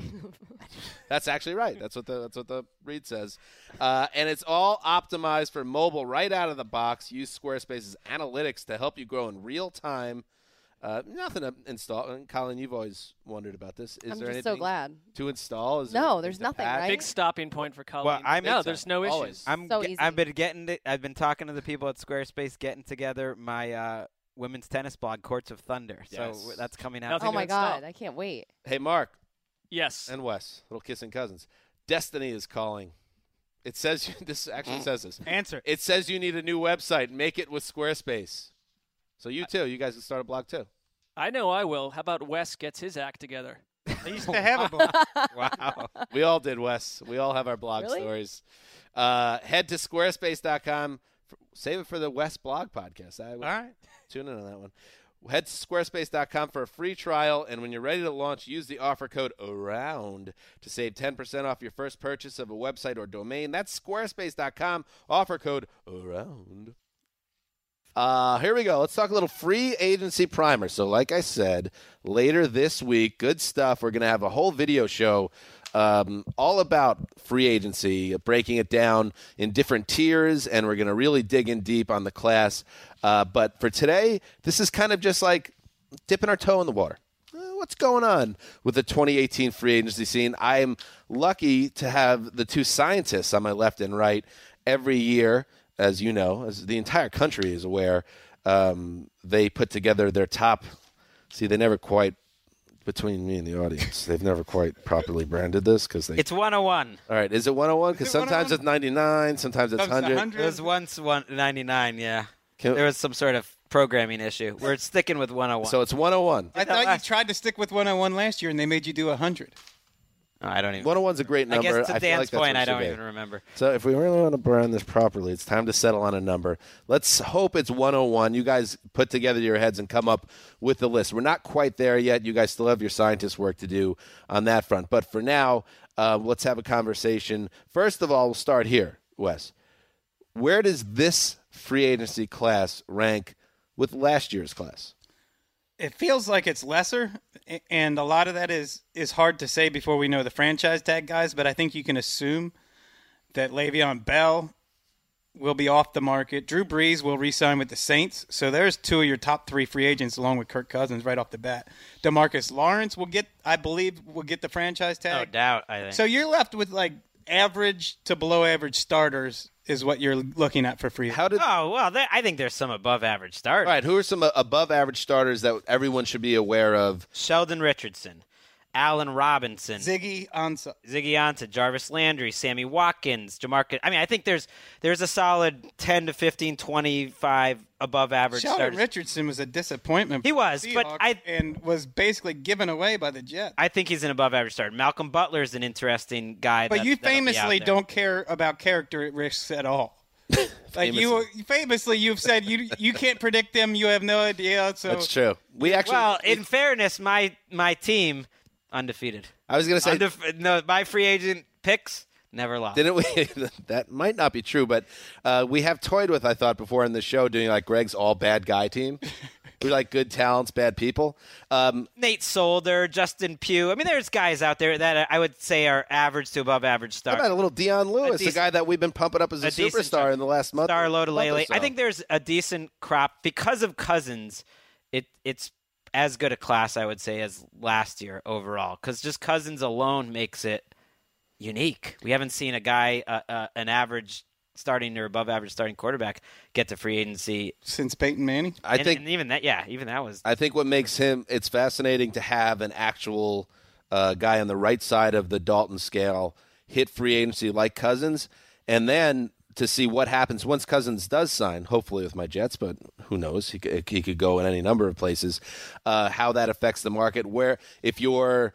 That's actually right. That's what the read says. And it's all optimized for mobile right out of the box. Use Squarespace's analytics to help you grow in real time. Nothing to install. And Colin, you've always wondered about this. Is I'm there just anything so glad. to install? Is No, there there's to nothing, patch? right? Big stopping point for Colleen. Well, no, there's no Always. issues. I've been talking to the people at Squarespace, getting together my women's tennis blog, Courts of Thunder. Yes. So that's coming out. Nothing Oh to my install. God, I can't wait. Hey, Mark Yes. and Wes, little kissing cousins. Destiny is calling. It says this actually says this. Answer. It says you need a new website. Make it with Squarespace. So you too. You guys can start a blog too. I know I will. How about Wes gets his act together? I used to have a book. Wow. We all did, Wes. We all have our blog Really? stories. Head to squarespace.com. Save it for the Wes blog podcast. All right. Tune in on that one. Head to squarespace.com for a free trial, and when you're ready to launch, use the offer code AROUND to save 10% off your first purchase of a website or domain. That's squarespace.com, offer code AROUND. Here we go. Let's talk a little free agency primer. So like I said, later this week, good stuff. We're going to have a whole video show all about free agency, breaking it down in different tiers, and we're going to really dig in deep on the class. But for today, this is kind of just like dipping our toe in the water. What's going on with the 2018 free agency scene? I am lucky to have the two scientists on my left and right every year. As you know, as the entire country is aware, they put together their top. See, they never quite, between me and the audience, they've never quite properly branded this because they. It's 101. All right, is it 101? Because Is it sometimes 101? it's 99, sometimes it's 100. It was once 199. Yeah, Can- there was some sort of programming issue. We're sticking with 101. So it's 101. I thought you tried to stick with 101 last year, and they made you do 100. Oh, I don't even. 101's a great I number. guess to feel Dan's like that's point, what it I don't should be. even remember. So if we really want to brand this properly, it's time to settle on a number. Let's hope it's 101. You guys put together your heads and come up with the list. We're not quite there yet. You guys still have your scientist work to do on that front. But for now, let's have a conversation. First of all, we'll start here, Wes. Where does this free agency class rank with last year's class? It feels like it's lesser, and a lot of that is hard to say before we know the franchise tag guys, but I think you can assume that Le'Veon Bell will be off the market. Drew Brees will re-sign with the Saints, so there's two of your top three free agents along with Kirk Cousins right off the bat. DeMarcus Lawrence will get the franchise No tag. doubt, I think. So you're left with like average to below average starters is what you're looking at for free. How did Oh, well, I think there's some above-average starters. All right, who are some above-average starters that everyone should be aware of? Sheldon Richardson, Allen Robinson, Ziggy Ansah. Ziggy Ansah, Jarvis Landry, Sammy Watkins, Jamarcus. I mean, I think there's a solid 10 to 15, 25 above average Sheldon starters. Richardson was a disappointment. He for was, the but Seahawks and was basically given away by the Jets. I think he's an above average starter. Malcolm Butler is an interesting guy. But you that'll be out famously there. don't care about character risks at all. Like famously, you've said you can't predict them. You have no idea. So That's true. We actually. Well, in fairness, my team undefeated. I was going to say no. My free agent picks never lost. Didn't we? That might not be true, but we have toyed with, I thought, before in the show, doing like Greg's all bad guy team. We like good talents, bad people. Nate Solder, Justin Pugh. I mean, there's guys out there that I would say are average to above average How stars. about a little Dion Lewis, a guy that we've been pumping up as a superstar in the last month? Star Lodalele. So. I think there's a decent crop because of Cousins. It's as good a class, I would say, as last year overall. Because just Cousins alone makes it unique. We haven't seen a guy, an average starting or above average starting quarterback, get to free agency since Peyton Manning. I think even that was. I think what makes him, it's fascinating to have an actual guy on the right side of the Dalton scale hit free agency like Cousins, and then to see what happens once Cousins does sign, hopefully with my Jets, but who knows? He could go in any number of places. How that affects the market. Where if you're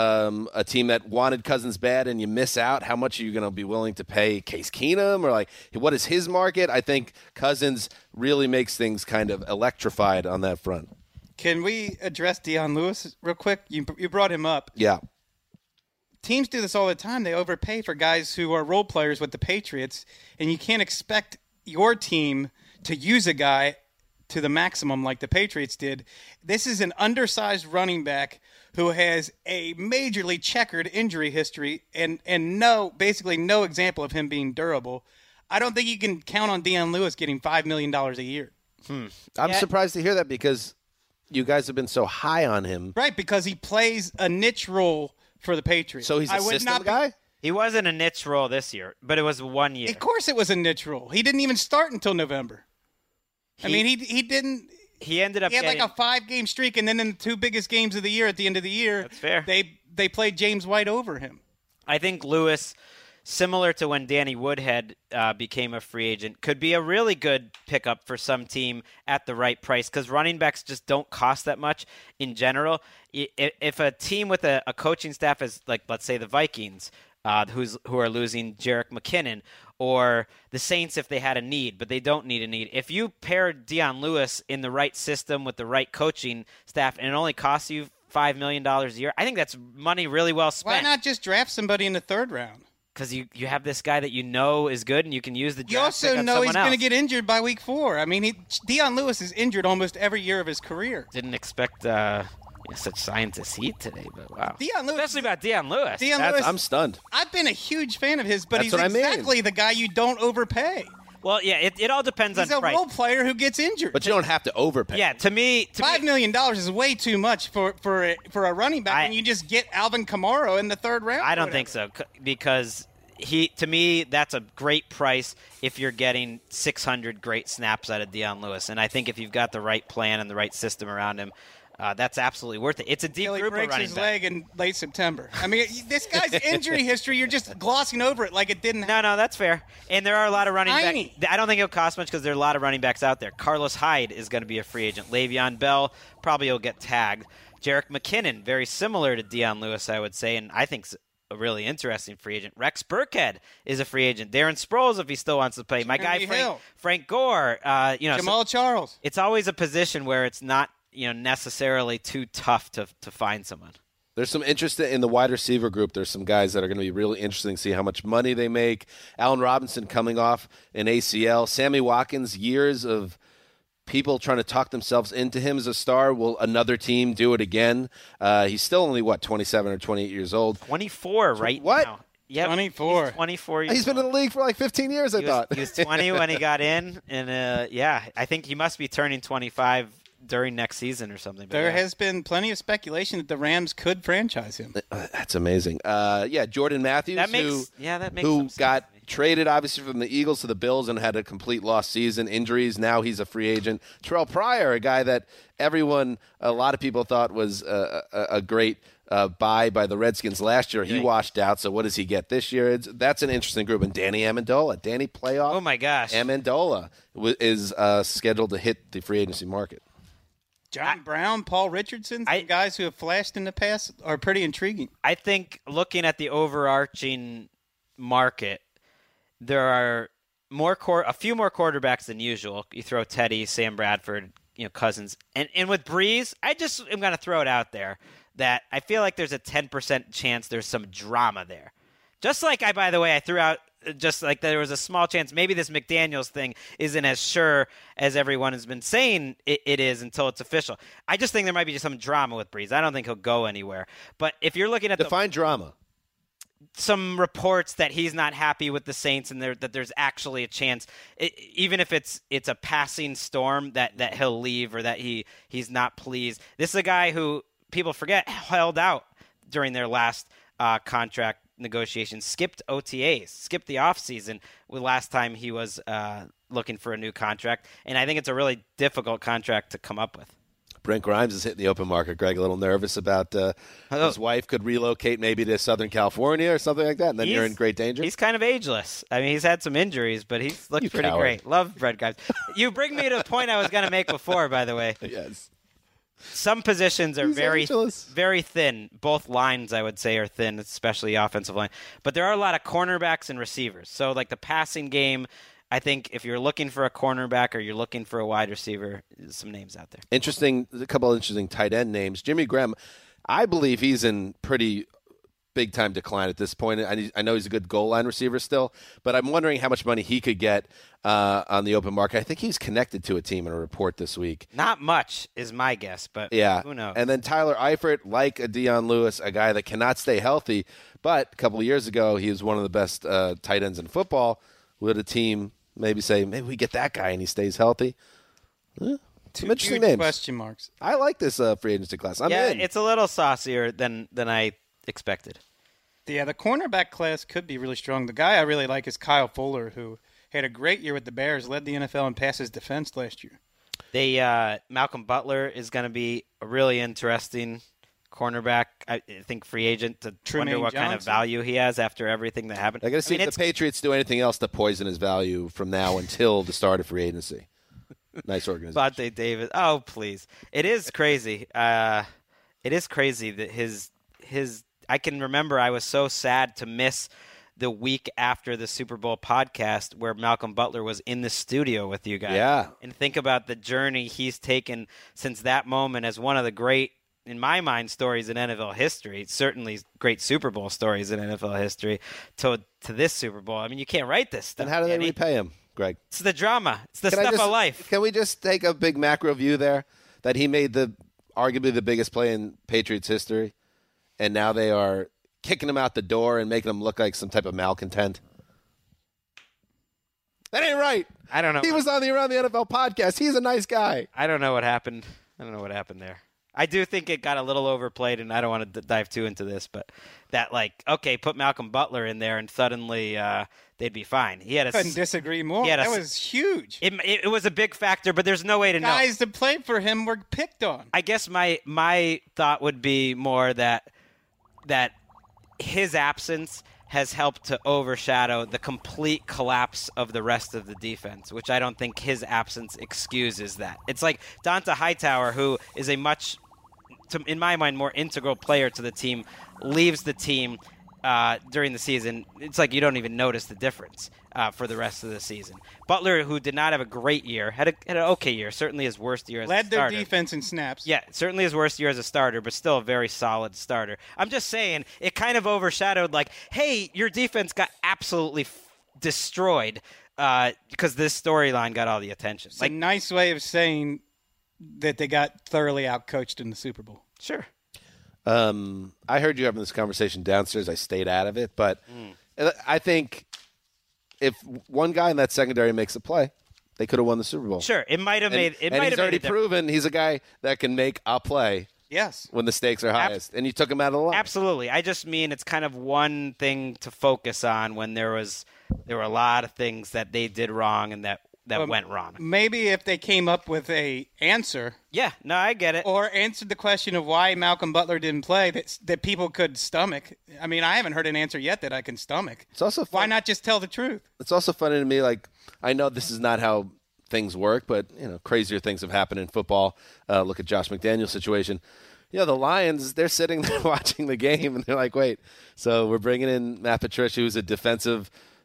a team that wanted Cousins bad and you miss out, how much are you going to be willing to pay Case Keenum? Or like, what is his market? I think Cousins really makes things kind of electrified on that front. Can we address Dion Lewis real quick? You brought him up. Yeah. Teams do this all the time. They overpay for guys who are role players with the Patriots, and you can't expect your team to use a guy to the maximum like the Patriots did. This is an undersized running back who has a majorly checkered injury history and basically no example of him being durable. I don't think you can count on Dion Lewis getting $5 million a year. I'm surprised to hear that because you guys have been so high on him. Right, because he plays a niche role for the Patriots. So he's a system guy? He wasn't a niche role this year, but it was 1 year. Of course it was a niche role. He didn't even start until November. He didn't. He ended up. He had like a 5-game streak, and then in the 2 biggest games of the year, at the end of the year, that's fair. They played James White over him. I think Lewis, similar to when Danny Woodhead became a free agent, could be a really good pickup for some team at the right price because running backs just don't cost that much in general. If a team with a coaching staff is like, let's say the Vikings, who are losing Jerick McKinnon, or the Saints if they had a need, but they don't need a need. If you pair Dion Lewis in the right system with the right coaching staff and it only costs you $5 million a year, I think that's money really well spent. Why not just draft somebody in the 3rd round? Because you have this guy that you know is good and you can use the draft. You also pick on know he's going to get injured by week 4. I mean, Dion Lewis is injured almost every year of his career. Didn't expect such scientist heat today, but wow. Dion Lewis, especially about Dion Lewis. I'm stunned. I've been a huge fan of his, but That's he's what I mean. exactly the guy you don't overpay. Well, yeah, it all depends on price. He's a role player who gets injured. But you don't have to overpay. Yeah, to me, $5 million is way too much for a running back when you just get Alvin Kamara in the 3rd round. I don't think so because to me, that's a great price if you're getting 600 great snaps out of Dion Lewis. And I think if you've got the right plan and the right system around him, that's absolutely worth it. It's a deep group of running backs. He breaks his leg in late September. I mean, this guy's injury history, you're just glossing over it like it didn't happen. No, that's fair. And there are a lot of running backs. I don't think it'll cost much because there are a lot of running backs out there. Carlos Hyde is going to be a free agent. Le'Veon Bell probably will get tagged. Jerick McKinnon, very similar to Dion Lewis, I would say, and I think a really interesting free agent. Rex Burkhead is a free agent. Darren Sproles, if he still wants to play. My guy Frank Gore. Jamal Charles. It's always a position where it's not necessarily too tough to find someone. There's some interest in the wide receiver group. There's some guys that are going to be really interesting to see how much money they make. Allen Robinson coming off an ACL. Sammy Watkins, years of people trying to talk themselves into him as a star. Will another team do it again? He's still only, 27 or 28 years old? 24 now. Yep. 24. He's 24 years He's been in the league for like 15 years, I thought. He was 20 when he got in, and I think he must be turning 25 during next season or something. But there has been plenty of speculation that the Rams could franchise him. That's amazing. Jordan Matthews, that makes who got traded obviously from the Eagles to the Bills and had a complete lost season, injuries. Now he's a free agent. Terrell Pryor, a guy that a lot of people thought was a great buy by the Redskins last year. He washed out, so what does he get this year? That's an interesting group. And Danny Amendola. Danny Playoff. Oh, my gosh. Amendola is scheduled to hit the free agency market. John Brown, Paul Richardson, some guys who have flashed in the past are pretty intriguing. I think looking at the overarching market, there are a few more quarterbacks than usual. You throw Teddy, Sam Bradford, Cousins, and with Breeze, I just am going to throw it out there that I feel like there's a 10% chance there's some drama there. Just like by the way, I threw out just like there was a small chance maybe this McDaniels thing isn't as sure as everyone has been saying it is until it's official. I just think there might be just some drama with Breeze. I don't think he'll go anywhere. But if you're looking at define drama. Some reports that he's not happy with the Saints and that there's actually a chance, even if it's a passing storm, that he'll leave or that he's not pleased. This is a guy who people forget held out during their last contract negotiations, skipped OTAs, skipped the offseason last time he was looking for a new contract. And I think it's a really difficult contract to come up with. Brent Grimes is hitting the open market. Greg, a little nervous about his wife could relocate maybe to Southern California or something like that, and then you're in great danger? He's kind of ageless. I mean, he's had some injuries, but he's looked pretty great. Love Brent Grimes. You bring me to the point I was going to make before, by the way. Yes. Some positions are very thin. Both lines, I would say, are thin, especially offensive line. But there are a lot of cornerbacks and receivers. So, like the passing game, I think if you're looking for a cornerback or you're looking for a wide receiver, there's some names out there. A couple of interesting tight end names. Jimmy Graham, I believe he's in pretty big-time decline at this point. I know he's a good goal line receiver still, but I'm wondering how much money he could get on the open market. I think he's connected to a team in a report this week. Not much is my guess, but who knows? And then Tyler Eifert, like a Deion Lewis, a guy that cannot stay healthy, but a couple of years ago he was one of the best tight ends in football. Would a team maybe say, maybe we get that guy and he stays healthy? Some interesting names. Question marks. I like this free agency class. I'm in. It's a little saucier than I expected. Yeah, the cornerback class could be really strong. The guy I really like is Kyle Fuller, who had a great year with the Bears, led the NFL in passes defense last year. Malcolm Butler is going to be a really interesting cornerback. I think free agent to wonder what kind of value he has after everything that happened. I got to see if the Patriots do anything else to poison his value from now until the start of free agency. Nice organization. Vontae Davis. Oh, please. It is crazy. It is crazy that his I can remember I was so sad to miss the week after the Super Bowl podcast where Malcolm Butler was in the studio with you guys. Yeah. And think about the journey he's taken since that moment as one of the great, in my mind, stories in NFL history, certainly great Super Bowl stories in NFL history, to this Super Bowl. I mean, you can't write this stuff. And how do they repay him, Greg? It's the drama. It's the stuff of life. Can we just take a big macro view there that he made arguably the biggest play in Patriots history, and now they are kicking him out the door and making him look like some type of malcontent? That ain't right. I don't know. He was on the Around the NFL podcast. He's a nice guy. I don't know what happened. There. I do think it got a little overplayed, and I don't want to dive too into this, but that, put Malcolm Butler in there, and suddenly they'd be fine. Couldn't disagree more. That was huge. It was a big factor, but there's no way to know. Guys that played for him were picked on. I guess my thought would be more that his absence has helped to overshadow the complete collapse of the rest of the defense, which I don't think his absence excuses that. It's like Donta Hightower, who is a much, in my mind, more integral player to the team, leaves the team during the season. It's like you don't even notice the difference for the rest of the season. Butler, who did not have a great year, had an okay year, certainly his worst year as a starter. Led their defense in snaps. Yeah, certainly his worst year as a starter, but still a very solid starter. I'm just saying, it kind of overshadowed, hey, your defense got absolutely destroyed because this storyline got all the attention. It's a nice way of saying that they got thoroughly outcoached in the Super Bowl. Sure. I heard you having this conversation downstairs. I stayed out of it, but I think if one guy in that secondary makes a play, they could have won the Super Bowl. Sure, it might have made. And he's already proven he's a guy that can make a play. Yes, when the stakes are highest, and you took him out of the line. Absolutely, I just mean it's kind of one thing to focus on when there were a lot of things that they did wrong and that went wrong. Maybe if they came up with a answer. Yeah, no, I get it. Or answered the question of why Malcolm Butler didn't play that people could stomach. I mean, I haven't heard an answer yet that I can stomach. It's also why not just tell the truth? It's also funny to me, I know this is not how things work, but crazier things have happened in football. Look at Josh McDaniel's situation. The Lions, they're sitting there watching the game, and they're like, wait, so we're bringing in Matt Patricia, who's a defensive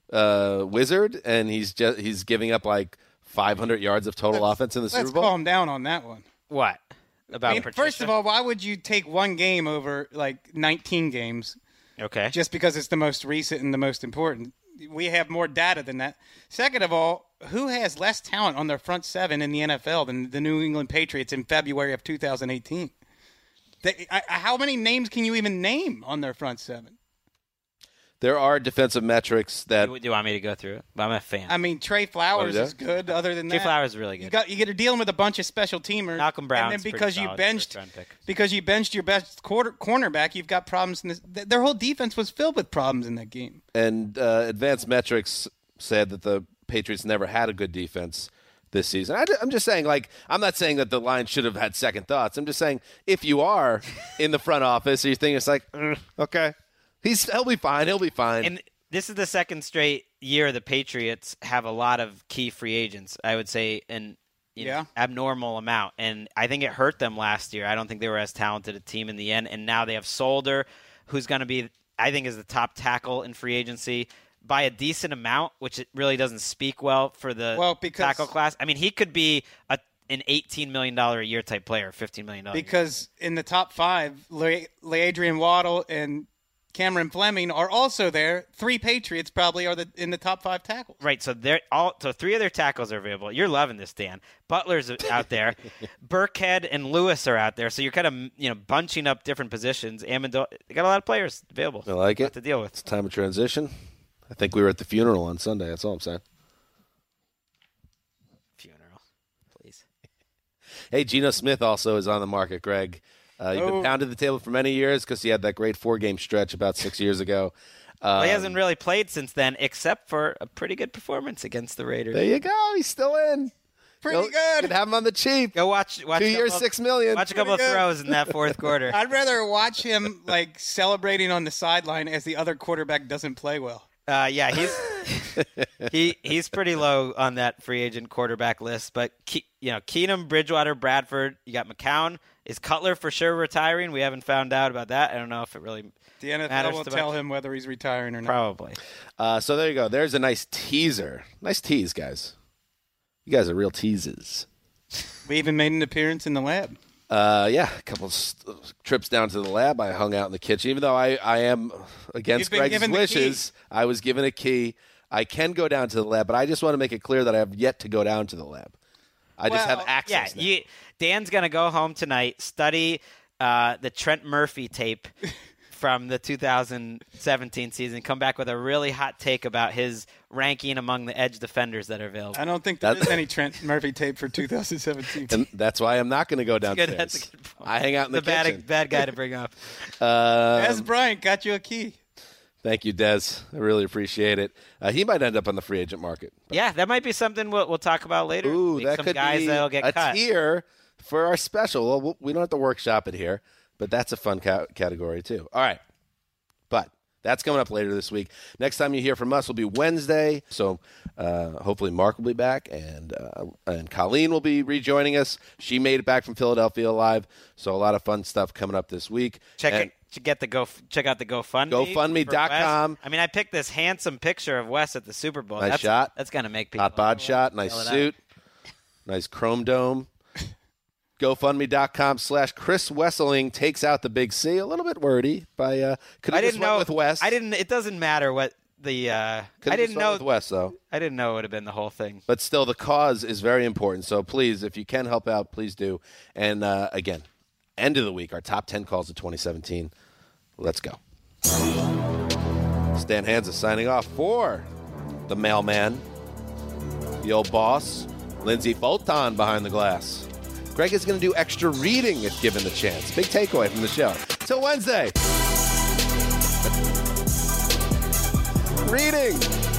wizard, and he's giving up like 500 yards of total offense in the Super Bowl. Let's calm down on that one. What? About Patricia? First of all, why would you take one game over like 19 games? Okay. Just because it's the most recent and the most important. We have more data than that. Second of all, who has less talent on their front seven in the NFL than the New England Patriots in February of 2018? How many names can you even name on their front seven? There are defensive metrics that. Do you want me to go through it? I'm a fan. I mean, Trey Flowers is good. Other than that, Trey Flowers is really good. You're dealing with a bunch of special teamers. Malcolm Brown, and then because you benched your best cornerback, you've got problems. Their whole defense was filled with problems in that game. And advanced metrics said that the Patriots never had a good defense this season. I'm just saying, like, I'm not saying that the Lions should have had second thoughts. I'm just saying if you are in the front office, you think it's like, okay. He'll be fine. He'll be fine. And this is the second straight year the Patriots have a lot of key free agents. I would say an abnormal amount, and I think it hurt them last year. I don't think they were as talented a team in the end, and now they have Solder, who's going to be, I think, is the top tackle in free agency by a decent amount, which it really doesn't speak well for the tackle class. I mean, he could be an $18 million a year type player, $15 million. Because in the top five, LeAdrian Waddle and Cameron Fleming are also there. 3 Patriots probably are in the top 5 tackles. Right, so 3 of their tackles are available. You're loving this, Dan. Butler's out there. Burkhead and Lewis are out there. So you're kind of bunching up different positions. Amendola, they got a lot of players available. I like it. To deal with. It's time of transition. I think we were at the funeral on Sunday. That's all I'm saying. Funeral, please. Hey, Geno Smith also is on the market, Greg. You've been pounded the table for many years because he had that great 4-game stretch about 6 years ago. Well, he hasn't really played since then, except for a pretty good performance against the Raiders. There you go. He's still in. Pretty good. You can have him on the cheap. Go watch 2 years, $6 million. Watch a couple of throws in that fourth quarter. I'd rather watch him like celebrating on the sideline as the other quarterback doesn't play well. Yeah, he's pretty low on that free agent quarterback list. But Keenum, Bridgewater, Bradford. You got McCown. Is Cutler for sure retiring? We haven't found out about that. I don't know if it really the NFL will tell him whether he's retiring or not. Probably. So there you go. There's a nice teaser. Nice tease, guys. You guys are real teases. We even made an appearance in the lab. Yeah, a couple trips down to the lab. I hung out in the kitchen. Even though I am against Greg's wishes, I was given a key. I can go down to the lab, but I just want to make it clear that I have yet to go down to the lab. I just have access. Yeah, Dan's going to go home tonight, study the Trent Murphy tape from the 2017 season, come back with a really hot take about his ranking among the edge defenders that are available. I don't think there is any Trent Murphy tape for 2017. And that's why I'm not going to go downstairs. That's a good point. I hang out in the kitchen. Bad guy to bring up. Des Bryant got you a key. Thank you, Des. I really appreciate it. He might end up on the free agent market. Yeah, that might be something we'll talk about later. Ooh, that some could guys be that'll get a cut. tier for our special. Well, we don't have to workshop it here, but that's a fun category too. All right, but that's coming up later this week. Next time you hear from us will be Wednesday, so hopefully Mark will be back, and Colleen will be rejoining us. She made it back from Philadelphia live, so a lot of fun stuff coming up this week. Check out the GoFundMe. GoFundMe.com. I mean, I picked this handsome picture of Wes at the Super Bowl. Nice shot. That's going to make people. Hot bod shot. Nice suit. Nice chrome dome. GoFundMe.com/Chris Wesseling takes out the big C. A little bit wordy by. I didn't know with Wes. It doesn't matter what the. I didn't know with Wes though. I didn't know it would have been the whole thing. But still, the cause is very important. So please, if you can help out, please do. And again, end of the week, our top 10 calls of 2017. Let's go. Stan Hansa signing off for the mailman, the old boss, Lindsey Fulton behind the glass. Greg is going to do extra reading if given the chance. Big takeaway from the show. Till Wednesday. Reading.